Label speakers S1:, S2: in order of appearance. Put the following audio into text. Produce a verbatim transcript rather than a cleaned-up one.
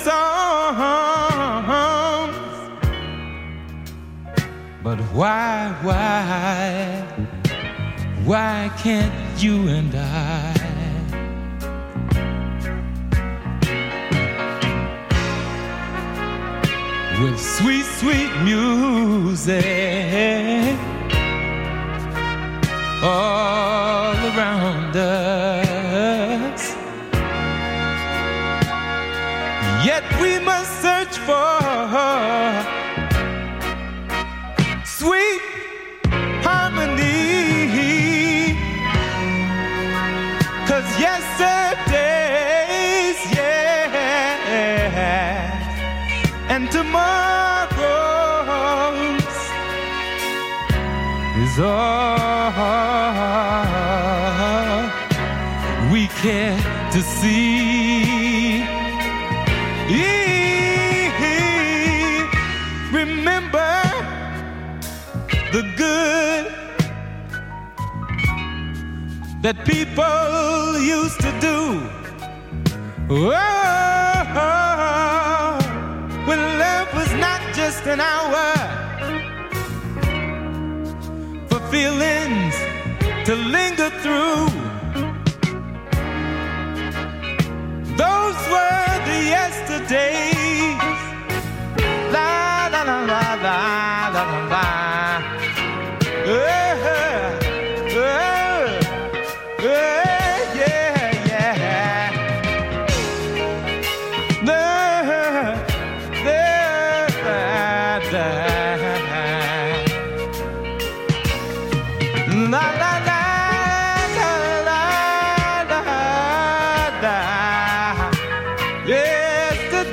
S1: songs. But why, why, why can't you and I with sweet, sweet music all around us, yet we must search for sweet harmony, 'cause yesterday's, yeah, and tomorrow's is all we care to see. Remember the good that people used to do. Oh, when love was not just an hour for feelings to linger through. Those were the yesterdays.